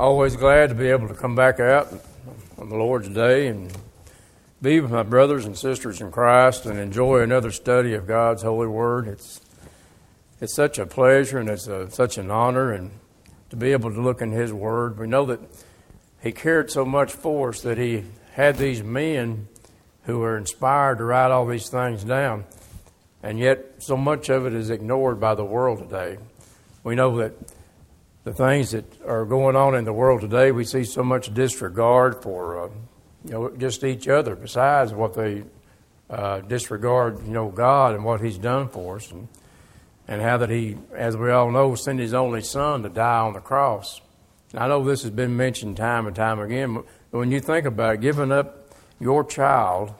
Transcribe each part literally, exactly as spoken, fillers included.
Always glad to be able to come back out on the Lord's Day and be with my brothers and sisters in Christ and enjoy another study of God's holy word. It's it's such a pleasure and it's a, such an honor and to be able to look in His word. We know that He cared so much for us that He had these men who were inspired to write all these things down, and yet so much of it is ignored by the world today. We know that the things that are going on in the world today, we see so much disregard for, uh, you know, just each other. Besides what they uh, disregard, you know, God and what He's done for us, and and how that He, as we all know, sent His only Son to die on the cross. And I know this has been mentioned time and time again, but when you think about it, giving up your child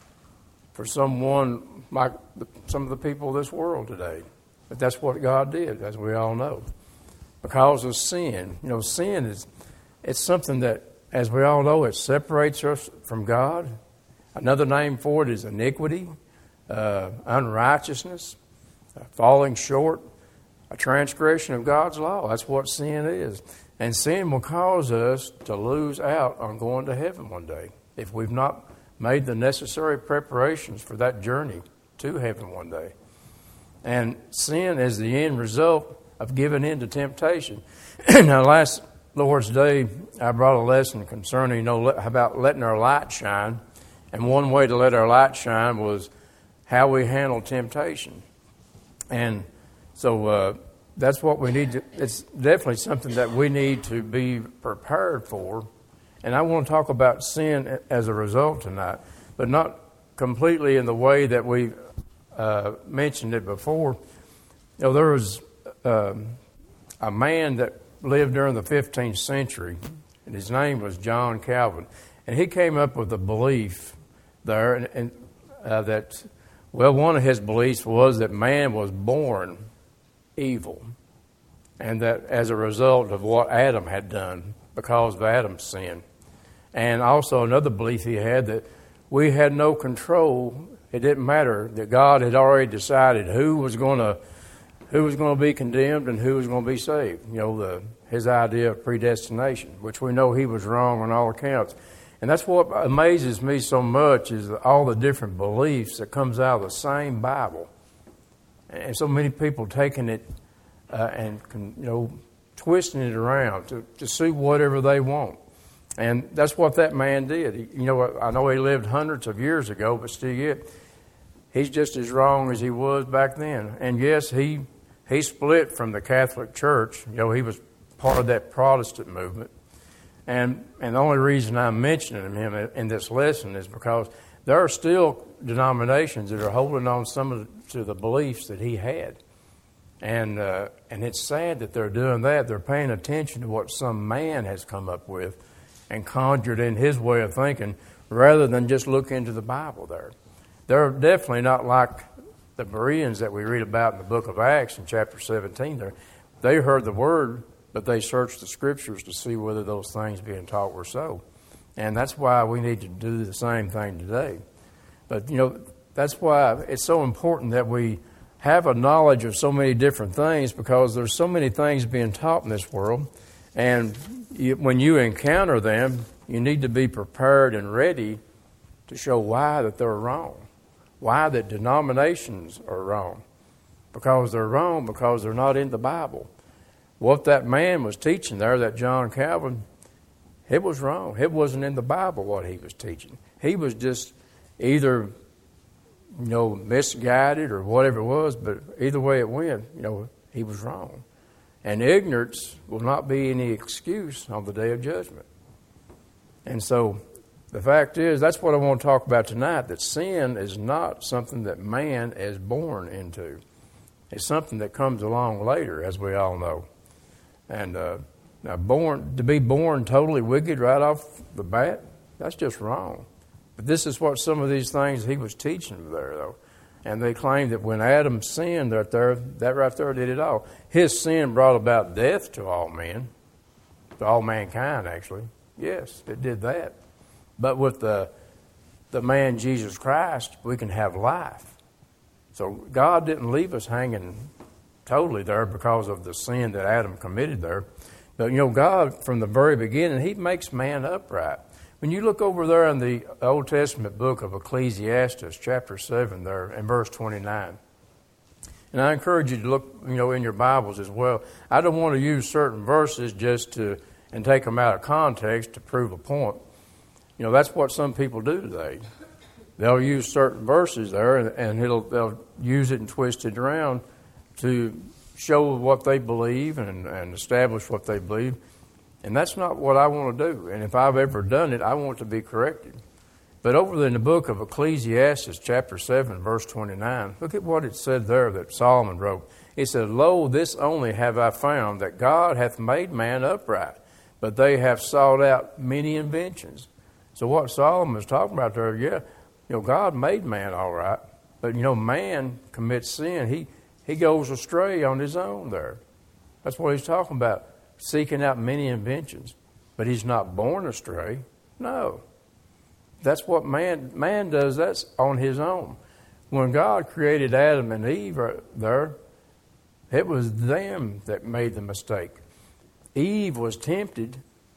for someone like some of the people of this world today, but that's what God did, as we all know. Because of sin. You know, sin is, it's something that, as we all know, it separates us from God. Another name for it is iniquity, uh, unrighteousness, uh, falling short, a transgression of God's law. That's what sin is. And sin will cause us to lose out on going to heaven one day if we've not made the necessary preparations for that journey to heaven one day. And sin is the end result of giving in to temptation. Now, last Lord's Day, I brought a lesson concerning, you know, about letting our light shine. And one way to let our light shine was how we handle temptation. And so uh, that's what we need to, it's definitely something that we need to be prepared for. And I want to talk about sin as a result tonight, but not completely in the way that we uh, mentioned it before. You know, there was Um, a man that lived during the fifteenth century, and his name was John Calvin. And he came up with a belief there and, and uh, that, well, one of his beliefs was that man was born evil, and that as a result of what Adam had done because of Adam's sin. And also another belief he had that we had no control. It didn't matter, that God had already decided who was going to who was going to be condemned and who was going to be saved. You know, the, his idea of predestination, which we know he was wrong on all accounts. And that's what amazes me so much is all the different beliefs that comes out of the same Bible. And so many people taking it uh, and, you know, twisting it around to, to suit whatever they want. And that's what that man did. He, you know, I know he lived hundreds of years ago, but still yet, he's just as wrong as he was back then. And yes, he... He split from the Catholic Church. You know, he was part of that Protestant movement. And and the only reason I'm mentioning him in this lesson is because there are still denominations that are holding on some of the, to the beliefs that he had. And uh, and it's sad that they're doing that. They're paying attention to what some man has come up with and conjured in his way of thinking rather than just look into the Bible there. They're definitely not like the Bereans that we read about in the book of Acts in chapter seventeen there. They heard the word, but they searched the scriptures to see whether those things being taught were so. And that's why we need to do the same thing today. But, you know, that's why it's so important that we have a knowledge of so many different things, because there's so many things being taught in this world. And you, when you encounter them, you need to be prepared and ready to show why that they're wrong. Why that denominations are wrong. Because they're wrong because they're not in the Bible. What that man was teaching there, that John Calvin, it was wrong. It wasn't in the Bible what he was teaching. He was just either, you know, misguided or whatever it was, but either way it went, you know, he was wrong. And ignorance will not be any excuse on the day of judgment. And so the fact is, that's what I want to talk about tonight, that sin is not something that man is born into. It's something that comes along later, as we all know. And uh, now born to be born totally wicked right off the bat, that's just wrong. But this is what some of these things he was teaching there, though. And they claim that when Adam sinned right there, that right there did it all. His sin brought about death to all men, to all mankind, actually. Yes, it did that. But with the the man Jesus Christ, we can have life. So God didn't leave us hanging totally there because of the sin that Adam committed there. But, you know, God, from the very beginning, He makes man upright. When you look over there in the Old Testament book of Ecclesiastes, chapter seven there, and verse twenty-nine, and I encourage you to look, you know, in your Bibles as well. I don't want to use certain verses just to, and take them out of context to prove a point. You know, that's what some people do today. They'll use certain verses there, and, and it'll, they'll use it and twist it around to show what they believe and, and establish what they believe. And that's not what I want to do. And if I've ever done it, I want to be corrected. But over in the book of Ecclesiastes, chapter seven, verse twenty-nine, look at what it said there that Solomon wrote. It said, "Lo, this only have I found, that God hath made man upright, but they have sought out many inventions." So what Solomon is talking about there, yeah, you know, God made man all right, but, you know, man commits sin. He, he goes astray on his own there. That's what he's talking about. Seeking out many inventions, but he's not born astray. No. That's what man man does. That's on his own. When God created Adam and Eve there, it was them that made the mistake. Eve was tempted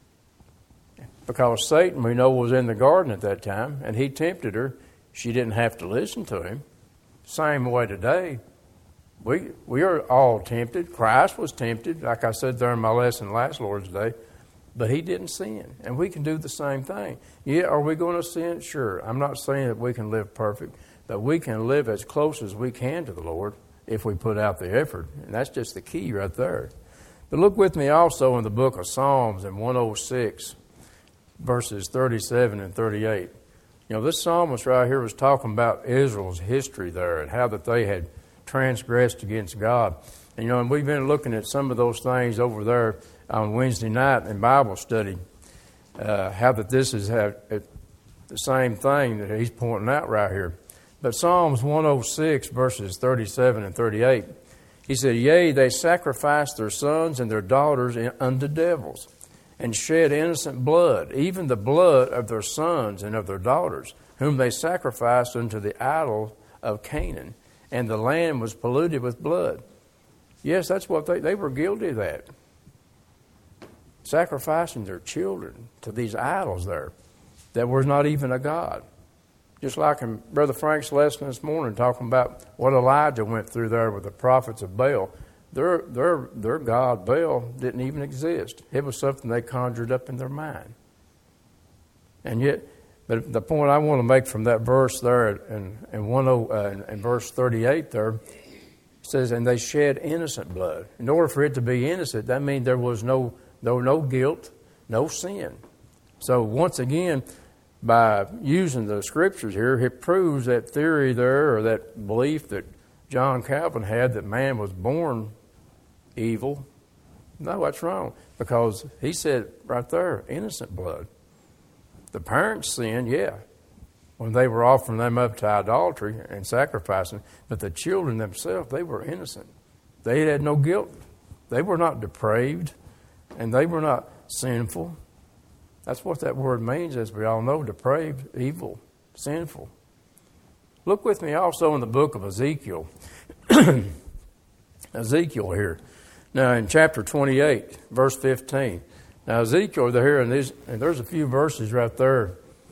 because Satan, we know, was in the garden at that time, and he tempted her. She didn't have to listen to him. Same way today. We we are all tempted. Christ was tempted, like I said there in my lesson last Lord's Day, but He didn't sin. And we can do the same thing. Yeah, are we going to sin? Sure. I'm not saying that we can live perfect, but we can live as close as we can to the Lord if we put out the effort. And that's just the key right there. But look with me also in the book of Psalms in one oh six, verses thirty-seven and thirty-eight. You know, this psalmist right here was talking about Israel's history there and how that they had transgressed against God. And, you know, and we've been looking at some of those things over there on Wednesday night in Bible study, uh, how that this is have, uh, the same thing that he's pointing out right here. But Psalms one oh six, verses thirty-seven and thirty-eight, he said, "Yea, they sacrifice their sons and their daughters unto devils, and shed innocent blood, even the blood of their sons and of their daughters, whom they sacrificed unto the idol of Canaan. And the land was polluted with blood." Yes, that's what they, they were guilty of that. Sacrificing their children to these idols there that was not even a God. Just like in Brother Frank's lesson this morning, talking about what Elijah went through there with the prophets of Baal. Their, their, their God, Baal, didn't even exist. It was something they conjured up in their mind. And yet, but the point I want to make from that verse there in, in, one oh, uh, in verse thirty-eight there, says, "And they shed innocent blood." In order for it to be innocent, that means there was no, no, no guilt, no sin. So once again, by using the scriptures here, it proves that theory there, or that belief that John Calvin had, that man was born evil. No, that's wrong, because he said right there, innocent blood. The parents sinned, yeah, when they were offering them up to idolatry and sacrificing, but the children themselves, they were innocent. They had no guilt. They were not depraved, and they were not sinful. That's what that word means, as we all know, depraved, evil, sinful. Look with me also in the book of Ezekiel. Ezekiel here. Now in chapter twenty-eight, verse fifteen. Now Ezekiel there, and, these, and there's a few verses right there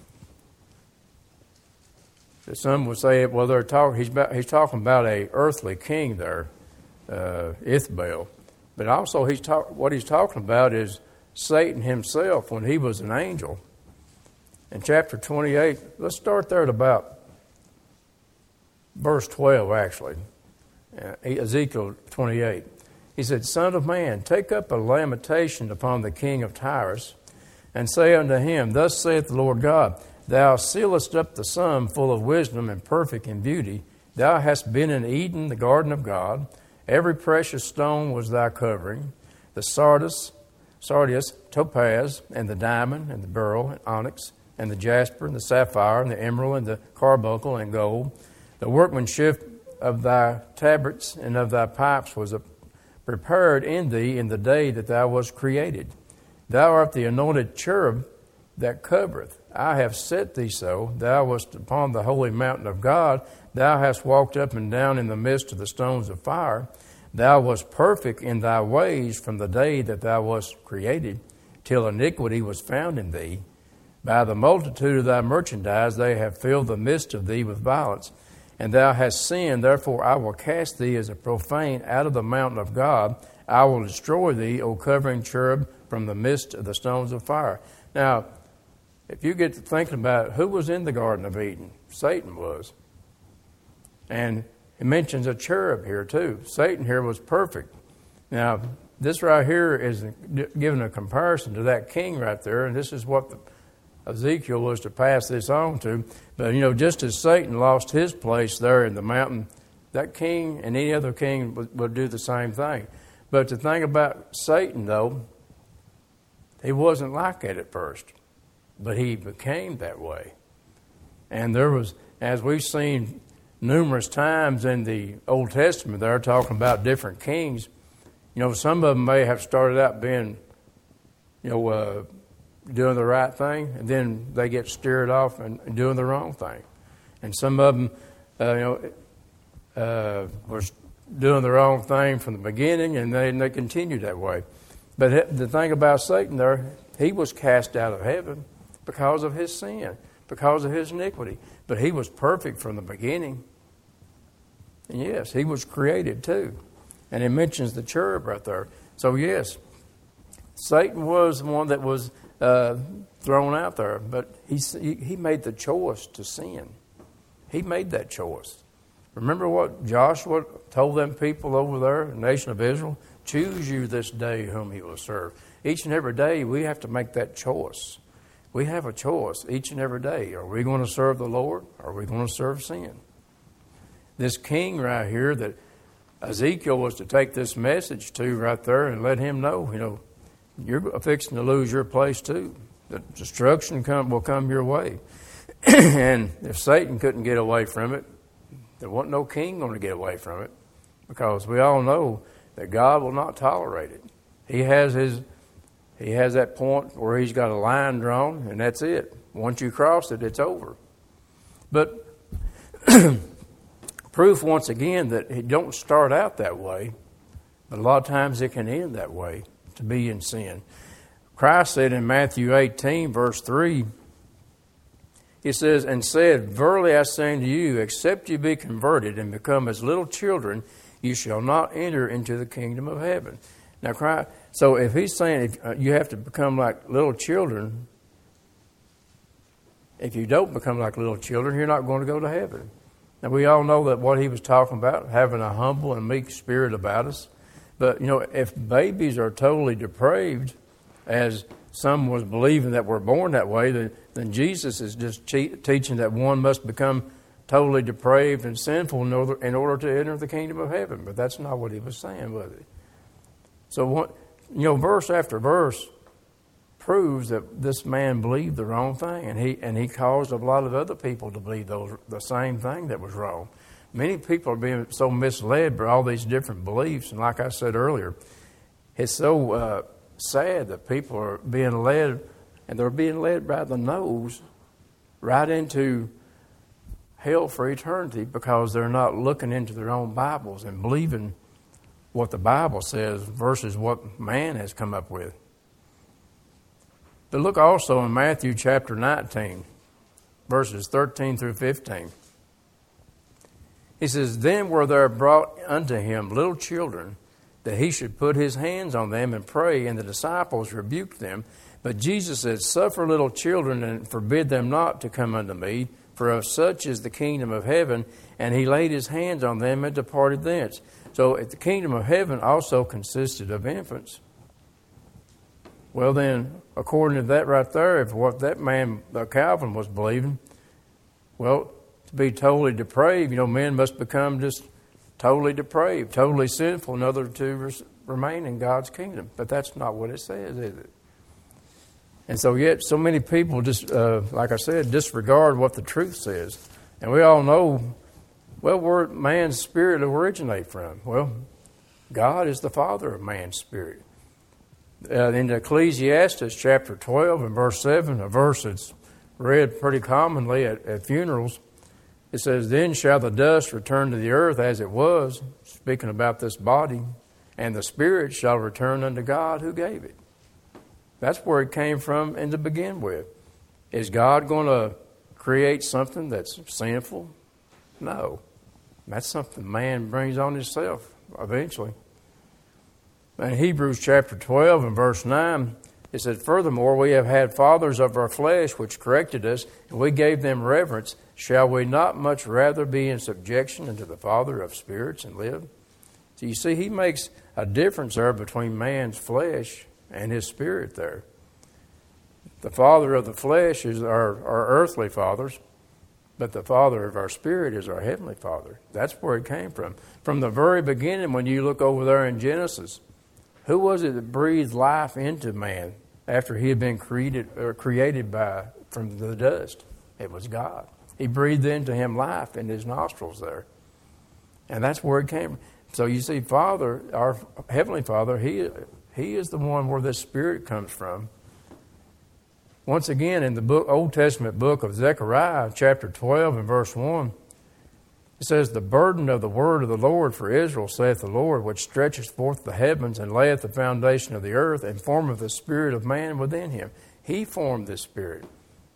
that some would say, well, they're talking. He's about, he's talking about a earthly king there, uh, Ithbaal. But also, he's talk, what he's talking about is Satan himself when he was an angel. In chapter twenty-eight, let's start there at about verse twelve, actually. Uh, Ezekiel twenty-eight. He said, "Son of man, take up a lamentation upon the king of Tyrus, and say unto him, Thus saith the Lord God, Thou sealest up the sum full of wisdom and perfect in beauty. Thou hast been in Eden, the garden of God. Every precious stone was thy covering, the sardis, sardius, topaz, and the diamond, and the beryl, and onyx, and the jasper, and the sapphire, and the emerald, and the carbuncle, and gold. The workmanship of thy tabrets and of thy pipes was a prepared in thee in the day that thou wast created. Thou art the anointed cherub that covereth. I have set thee so. Thou wast upon the holy mountain of God. Thou hast walked up and down in the midst of the stones of fire. Thou wast perfect in thy ways from the day that thou wast created, till iniquity was found in thee. By the multitude of thy merchandise they have filled the midst of thee with violence. And thou hast sinned, therefore I will cast thee as a profane out of the mountain of God. I will destroy thee, O covering cherub, from the midst of the stones of fire. Now, if you get to thinking about it, who was in the Garden of Eden? Satan was. And it mentions a cherub here too. Satan here was perfect. Now, this right here is giving a comparison to that king right there, and this is what the, Ezekiel was to pass this on to. But, you know, just as Satan lost his place there in the mountain, that king and any other king would, would do the same thing. But the thing about Satan, though, he wasn't like that at first, but he became that way. And there was, as we've seen numerous times in the Old Testament, they're talking about different kings. You know, some of them may have started out being, you know, uh, doing the right thing, and then they get steered off and, and doing the wrong thing. And some of them, uh, you know, uh, were doing the wrong thing from the beginning, and they, and they continued that way. But the thing about Satan there, he was cast out of heaven because of his sin, because of his iniquity. But he was perfect from the beginning. And yes, he was created too. And it mentions the cherub right there. So yes, Satan was the one that was uh, thrown out there. But he, he made the choice to sin. He made that choice. Remember what Joshua told them people over there, the nation of Israel? Choose you this day whom you will serve. Each and every day we have to make that choice. We have a choice each and every day. Are we going to serve the Lord, or are we going to serve sin? This king right here that Ezekiel was to take this message to right there and let him know, you know, you're fixing to lose your place too. The destruction come, will come your way. And if Satan couldn't get away from it, there wasn't no king going to get away from it, because we all know that God will not tolerate it. He has his, he has that point where he's got a line drawn, and that's it. Once you cross it, it's over. But proof once again that it don't start out that way, but a lot of times it can end that way, to be in sin. Christ said in Matthew eighteen, verse three, he says, and said, verily I say unto you, except you be converted and become as little children, you shall not enter into the kingdom of heaven. Now, Christ, so if he's saying if, uh, you have to become like little children, if you don't become like little children, you're not going to go to heaven. Now, we all know that what he was talking about, having a humble and meek spirit about us. But, you know, if babies are totally depraved, as some was believing that we're born that way, then, then Jesus is just che- teaching that one must become totally depraved and sinful in order, in order to enter the kingdom of heaven. But that's not what he was saying, was it? So, what, you know, verse after verse proves that this man believed the wrong thing, and he and he caused a lot of other people to believe those the same thing that was wrong. Many people are being so misled by all these different beliefs, and like I said earlier, it's so uh, sad that people are being led, and they're being led by the nose right into hell for eternity, because they're not looking into their own Bibles and believing what the Bible says versus what man has come up with. But look also in Matthew chapter nineteen, verses thirteen through fifteen. He says, then were there brought unto him little children, that he should put his hands on them and pray, and the disciples rebuked them. But Jesus said, suffer little children, and forbid them not to come unto me, for of such is the kingdom of heaven. And he laid his hands on them and departed thence. So the kingdom of heaven also consisted of infants. Well then, according to that right there, if what that man, uh, Calvin, was believing, well, to be totally depraved, you know, men must become just totally depraved, totally sinful in order to res- remain in God's kingdom. But that's not what it says, is it? And so yet so many people just, uh, like I said, disregard what the truth says. And we all know, well, where man's spirit originate from? Well, God is the father of man's spirit. Uh, in Ecclesiastes chapter twelve and verse seven, a verse that's read pretty commonly at, at funerals, It says, then shall the dust return to the earth as it was, speaking about this body, and the spirit shall return unto God who gave it. That's where it came from and to begin with. Is God going to create something that's sinful? No. That's something man brings on himself eventually. In Hebrews chapter twelve and verse nine, it said, furthermore, we have had fathers of our flesh which corrected us, and we gave them reverence. Shall we not much rather be in subjection unto the Father of spirits and live? So you see, he makes a difference there between man's flesh and his spirit there. The father of the flesh is our, our earthly fathers, but the father of our spirit is our heavenly Father. That's where it came from. From the very beginning, when you look over there in Genesis, who was it that breathed life into man after he had been created or created by from the dust? It was God. He breathed into him life in his nostrils there. And that's where it came from. So you see, Father, our Heavenly Father, He He is the one where this Spirit comes from. Once again, in the book, Old Testament book of Zechariah, chapter twelve and verse one, it says, the burden of the word of the Lord for Israel, saith the Lord, which stretcheth forth the heavens and layeth the foundation of the earth, and formeth the spirit of man within him. He formed this spirit.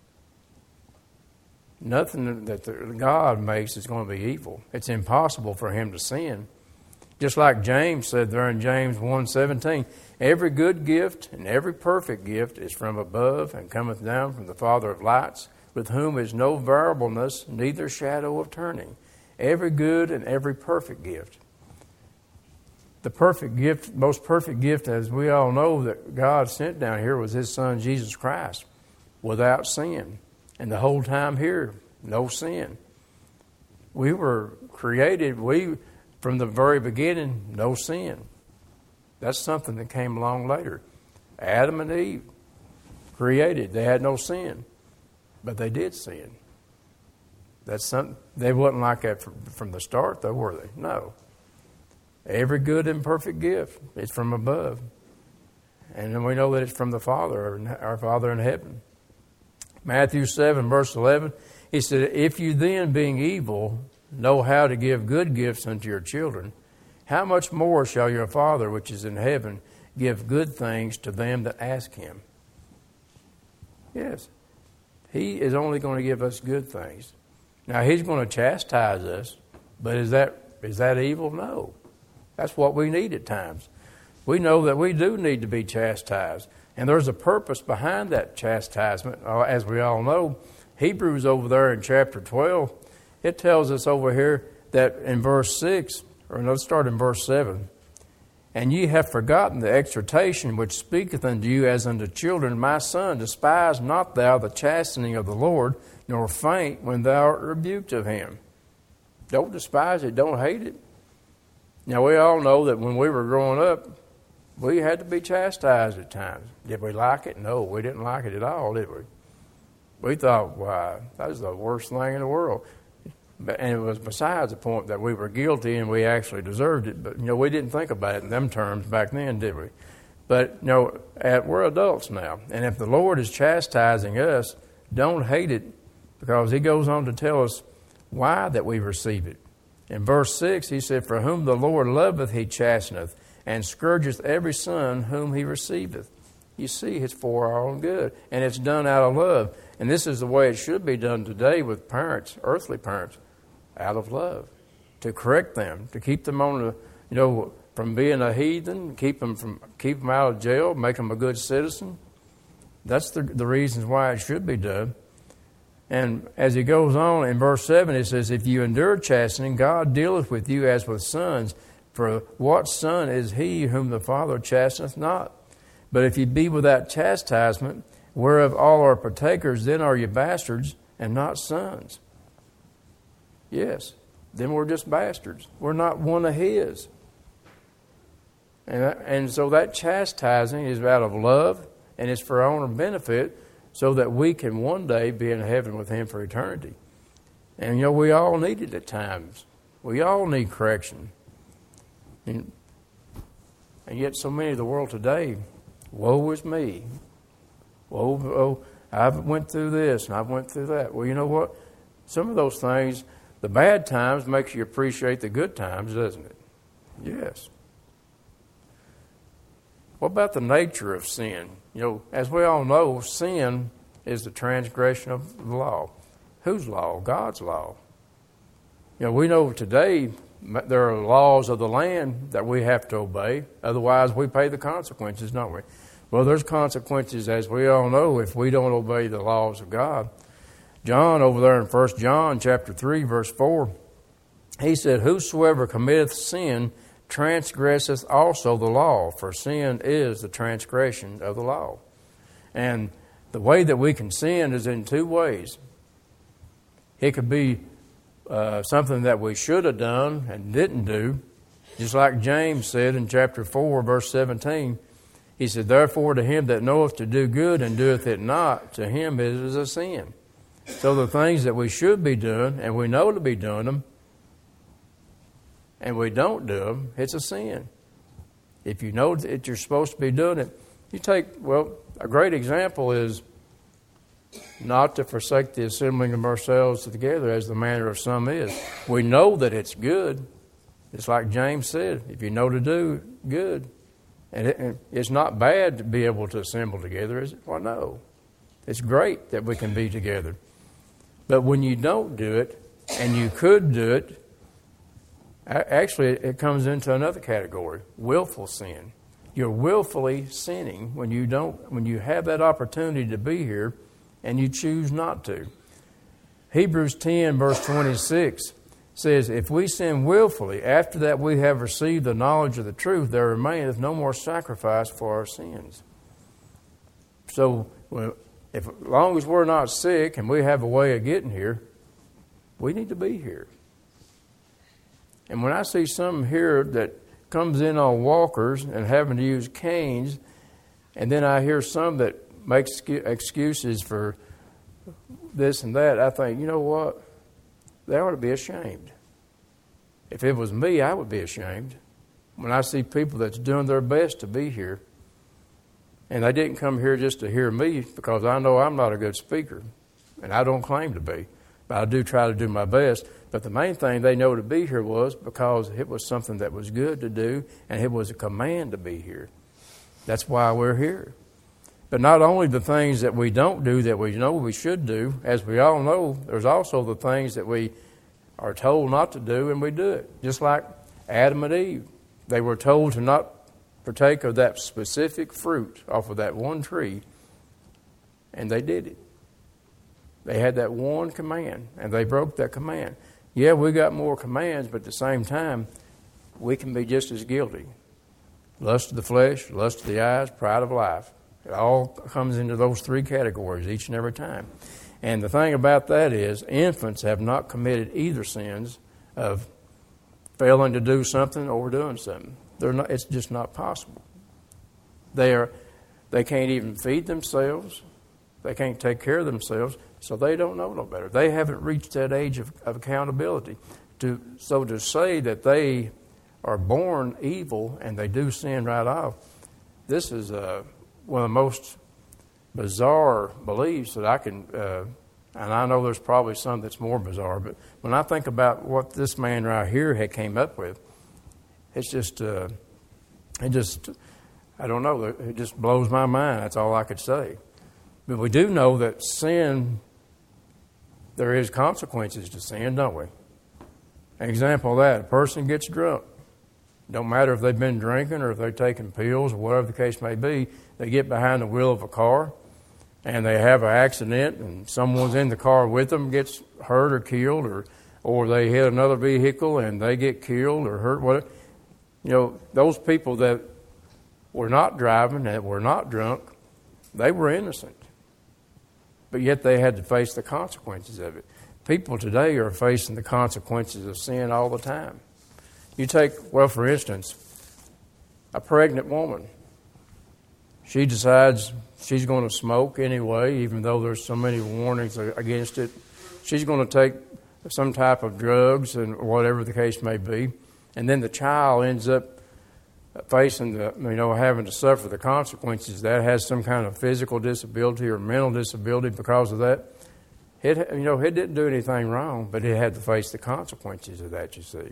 Nothing that the God makes is going to be evil. It's impossible for him to sin. Just like James said there in James one seventeen, every good gift and every perfect gift is from above and cometh down from the Father of lights, with whom is no variableness, neither shadow of turning. Every good and every perfect gift. The perfect gift, most perfect gift, as we all know, that God sent down here was His Son, Jesus Christ, without sin. And the whole time here, no sin. We were created, we, from the very beginning, no sin. That's something that came along later. Adam and Eve, created, they had no sin, but they did sin. That's something, they wasn't like that from, from the start, though, were they? No. Every good and perfect gift is from above. And then we know that it's from the Father, our Father in heaven. Matthew seven, verse eleven, he said, if you then, being evil, know how to give good gifts unto your children, how much more shall your Father which is in heaven give good things to them that ask Him? Yes. He is only going to give us good things. Now, He's going to chastise us, but is that is that evil? No. That's what we need at times. We know that we do need to be chastised. And there's a purpose behind that chastisement. As we all know, Hebrews over there in chapter twelve, it tells us over here that in verse six, or let's start in verse seven, and ye have forgotten the exhortation which speaketh unto you as unto children, my son, despise not thou the chastening of the Lord, nor faint when thou art rebuked of Him. Don't despise it, don't hate it. Now we all know that when we were growing up, we had to be chastised at times. Did we like it? No, we didn't like it at all, did we? We thought, wow, that was the worst thing in the world. And it was besides the point that we were guilty and we actually deserved it. But, you know, we didn't think about it in them terms back then, did we? But, you know, at, we're adults now. And if the Lord is chastising us, don't hate it, because He goes on to tell us why that we receive it. In verse six, He said, for whom the Lord loveth, He chasteneth, and scourgeth every son whom He receiveth. You see, it's for our own good, and it's done out of love. And this is the way it should be done today with parents, earthly parents, out of love, to correct them, to keep them on the, you know, from being a heathen, keep them from keep them out of jail, make them a good citizen. That's the the reasons why it should be done. And as he goes on in verse seven, it says, if you endure chastening, God dealeth with you as with sons. For what son is he whom the Father chasteneth not? But if ye be without chastisement, whereof all are partakers, then are ye bastards and not sons. Yes, then we're just bastards. We're not one of His. And, and so that chastising is out of love, and it's for our own benefit, so that we can one day be in heaven with Him for eternity. And, you know, we all need it at times. We all need correction. And, and yet so many of the world today, woe is me. Woe, oh, I've went through this and I've went through that. Well, you know what? Some of those things The bad times makes you appreciate the good times, doesn't it? Yes. What about the nature of sin? You know, as we all know, sin is the transgression of the law. Whose law? God's law. You know, we know today there are laws of the land that we have to obey. Otherwise, we pay the consequences, don't we? Well, there's consequences, as we all know, if we don't obey the laws of God. John, over there in First John chapter three, verse four, he said, "Whosoever committeth sin transgresseth also the law, for sin is the transgression of the law." And the way that we can sin is in two ways. It could be uh, something that we should have done and didn't do, just like James said in chapter four, verse seventeen. He said, "Therefore to him that knoweth to do good and doeth it not, to him it is a sin." So the things that we should be doing, and we know to be doing them, and we don't do them, it's a sin. If you know that you're supposed to be doing it, you take, well, a great example is not to forsake the assembling of ourselves together as the manner of some is. We know that it's good. It's like James said, if you know to do good. And, it, and it's not bad to be able to assemble together, is it? Well, no. It's great that we can be together. But when you don't do it, and you could do it, actually it comes into another category, willful sin. You're willfully sinning when you don't, when you have that opportunity to be here, and you choose not to. Hebrews ten, verse twenty-six says, "If we sin willfully, after that we have received the knowledge of the truth, there remaineth no more sacrifice for our sins." So, if, as long as we're not sick and we have a way of getting here, we need to be here. And when I see some here that comes in on walkers and having to use canes, and then I hear some that makes excuses for this and that, I think, you know what? They ought to be ashamed. If it was me, I would be ashamed. When I see people that's doing their best to be here, and they didn't come here just to hear me, because I know I'm not a good speaker, and I don't claim to be, but I do try to do my best. But the main thing they know to be here was because it was something that was good to do, and it was a command to be here. That's why we're here. But not only the things that we don't do that we know we should do, as we all know, there's also the things that we are told not to do, and we do it. Just like Adam and Eve. They were told to not partake of that specific fruit off of that one tree, and they did it. They had that one command, and they broke that command. Yeah, we got more commands, but at the same time, we can be just as guilty. Lust of the flesh, lust of the eyes, pride of life. It all comes into those three categories each and every time. And the thing about that is, infants have not committed either sins of failing to do something or doing something. They're not, it's just not possible. They are, they can't even feed themselves. They can't take care of themselves, so they don't know no better. They haven't reached that age of, of accountability. To, so to say that they are born evil and they do sin right off, this is uh, one of the most bizarre beliefs that I can, uh, and I know there's probably some that's more bizarre, but when I think about what this man right here had came up with, it's just, uh, it just, I don't know, it just blows my mind. That's all I could say. But we do know that sin, there is consequences to sin, don't we? An example of that, a person gets drunk. Don't matter if they've been drinking or if they're taking pills or whatever the case may be, they get behind the wheel of a car and they have an accident and someone's in the car with them gets hurt or killed, or or they hit another vehicle and they get killed or hurt. Whatever. You know, those people that were not driving, that were not drunk, they were innocent. But yet they had to face the consequences of it. People today are facing the consequences of sin all the time. You take, well, for instance, a pregnant woman. She decides she's going to smoke anyway, even though there's so many warnings against it. She's going to take some type of drugs and whatever the case may be. And then the child ends up facing the, you know, having to suffer the consequences. That has some kind of physical disability or mental disability because of that. It, you know, it didn't do anything wrong, but it had to face the consequences of that, you see.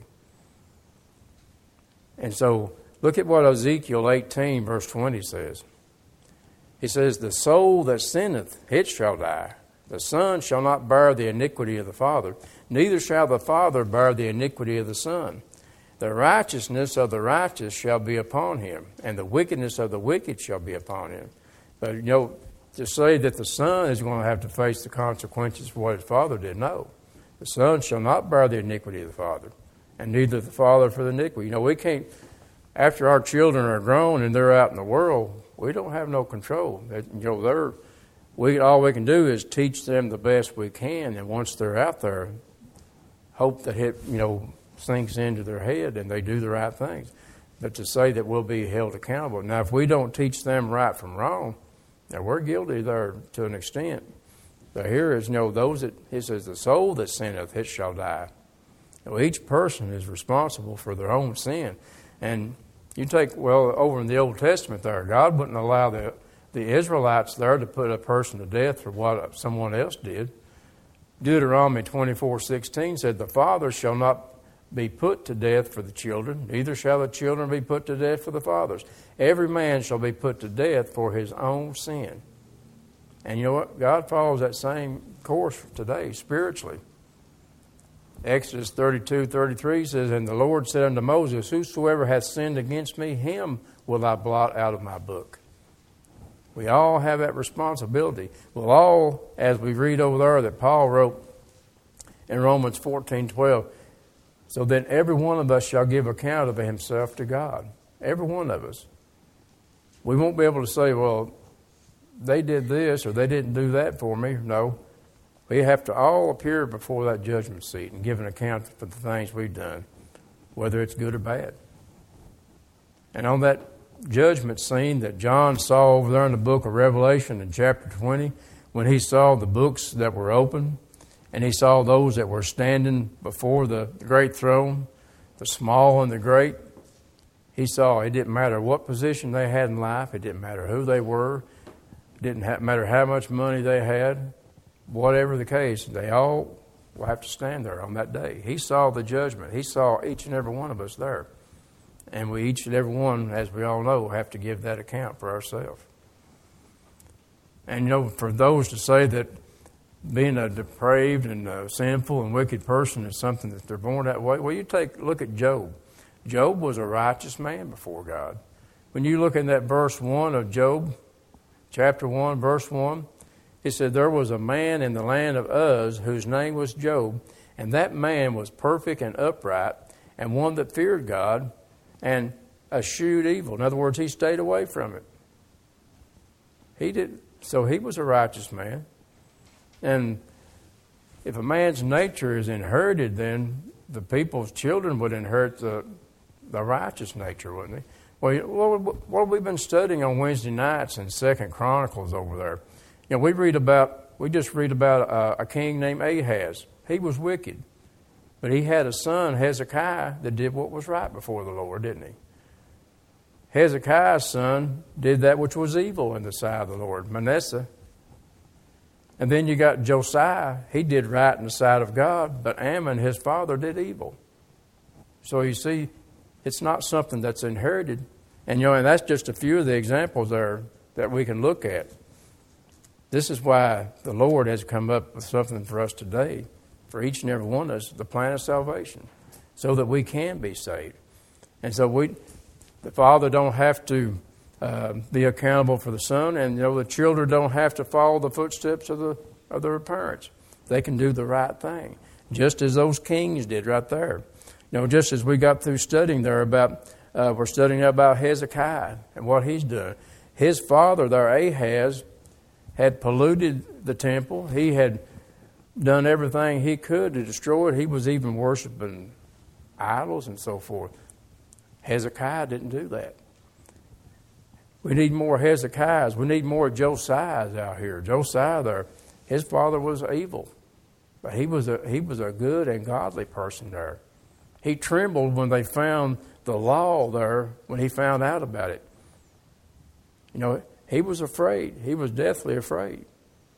And so, look at what Ezekiel eighteen, verse twenty says. He says, the soul that sinneth, it shall die. The son shall not bear the iniquity of the father, neither shall the father bear the iniquity of the son. The righteousness of the righteous shall be upon him, and the wickedness of the wicked shall be upon him. But, you know, to say that the son is going to have to face the consequences for what his father did, no. The son shall not bear the iniquity of the father, and neither the father for the iniquity. You know, we can't, after our children are grown and they're out in the world, we don't have no control. You know, they're, we all we can do is teach them the best we can, and once they're out there, hope that it, you know, sinks into their head and they do the right things. But to say that we'll be held accountable. Now, if we don't teach them right from wrong, now we're guilty there to an extent. But here is, you know, those that, he says, the soul that sinneth, it shall die. You know, each person is responsible for their own sin. And you take, well, over in the Old Testament there, God wouldn't allow the, the Israelites there to put a person to death for what someone else did. Deuteronomy twenty-four sixteen said, the father shall not be put to death for the children, neither shall the children be put to death for the fathers. Every man shall be put to death for his own sin. And you know what? God follows that same course today, spiritually. Exodus thirty-two thirty-three says, and the Lord said unto Moses, whosoever hath sinned against me, him will I blot out of my book. We all have that responsibility. We'll all, as we read over there that Paul wrote in Romans fourteen twelve, so then every one of us shall give account of himself to God. Every one of us. We won't be able to say, well, they did this or they didn't do that for me. No. We have to all appear before that judgment seat and give an account for the things we've done, whether it's good or bad. And on that judgment scene that John saw over there in the book of Revelation in chapter twenty, when he saw the books that were open, and he saw those that were standing before the great throne, the small and the great, he saw it didn't matter what position they had in life, it didn't matter who they were, it didn't matter how much money they had, whatever the case, they all will have to stand there on that day. He saw the judgment. He saw each and every one of us there. And we each and every one, as we all know, have to give that account for ourselves. And, you know, for those to say that being a depraved and a sinful and wicked person is something that they're born that way, well, you take look at Job. Job was a righteous man before God. When you look in that verse one of Job, chapter one, verse one, it said, there was a man in the land of Uz whose name was Job, and that man was perfect and upright, and one that feared God, and eschewed evil. In other words, he stayed away from it. He did. So he was a righteous man. And if a man's nature is inherited, then the people's children would inherit the the righteous nature, wouldn't they? Well, what have we been studying on Wednesday nights in Second Chronicles over there? You know, we read about, we just read about a, a king named Ahaz. He was wicked. But he had a son, Hezekiah, that did what was right before the Lord, didn't he? Hezekiah's son did that which was evil in the sight of the Lord, Manasseh. And then you got Josiah. He did right in the sight of God, but Ammon, his father, did evil. So you see, it's not something that's inherited. And, you know, and that's just a few of the examples there that we can look at. This is why the Lord has come up with something for us today, for each and every one of us, the plan of salvation, so that we can be saved. And so we, the Father don't have to uh, be accountable for the Son, and you know the children don't have to follow the footsteps of the of their parents. They can do the right thing, just as those kings did right there. You know, just as we got through studying there about, uh, we're studying about Hezekiah and what he's done. His father there, Ahaz, had polluted the temple. He had done everything he could to destroy it. He was even worshiping idols and so forth. Hezekiah didn't do that. We need more Hezekiahs. We need more Josiahs out here. Josiah there, his father was evil, but he was a he was a good and godly person there. He trembled when they found the law there, when he found out about it. You know, he was afraid. He was deathly afraid.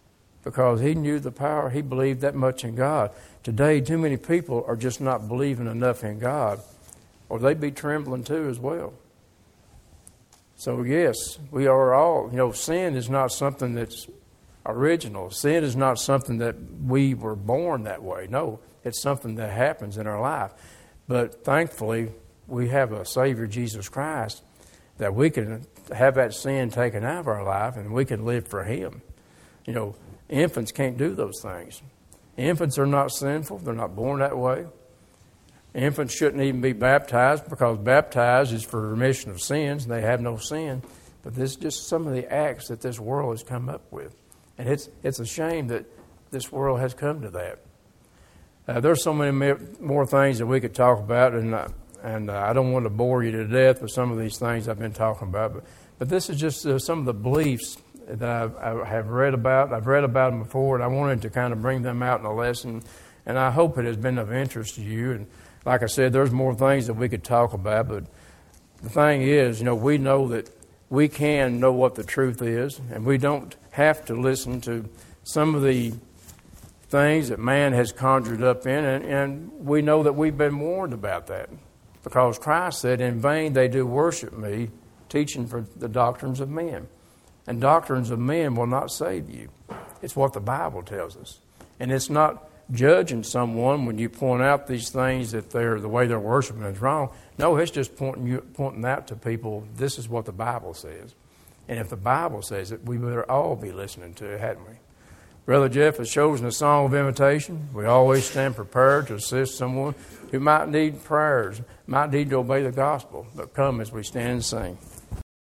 because he knew the power. He believed that much in God. Today, too many people are just not believing enough in God, or they'd be trembling too as well. So yes, we are all, you know, sin is not something that's original. Sin is not something that we were born that way. No, it's something that happens in our life. But thankfully, we have a Savior, Jesus Christ, that we can have that sin taken out of our life and we can live for Him. You know, infants can't do those things. Infants are not sinful. They're not born that way. Infants shouldn't even be baptized because baptized is for remission of sins and they have no sin. But this is just some of the acts that this world has come up with. And it's it's a shame that this world has come to that. Uh, there's so many more things that we could talk about, and uh, and uh, I don't want to bore you to death with some of these things I've been talking about. But, but this is just uh, some of the beliefs that I've, I have read about. I've read about them before, and I wanted to kind of bring them out in a lesson. And I hope it has been of interest to you. And like I said, there's more things that we could talk about. But the thing is, you know, we know that we can know what the truth is, and we don't have to listen to some of the things that man has conjured up in, and, and we know that we've been warned about that. Because Christ said, in vain they do worship me, teaching for the doctrines of men. And doctrines of men will not save you. It's what the Bible tells us. And it's not judging someone when you point out these things that they're the way they're worshiping is wrong. No, it's just pointing you pointing out to people, this is what the Bible says. And if the Bible says it, we better all be listening to it, hadn't we? Brother Jeff has chosen a song of invitation. We always stand prepared to assist someone who might need prayers, might need to obey the gospel. But come as we stand and sing.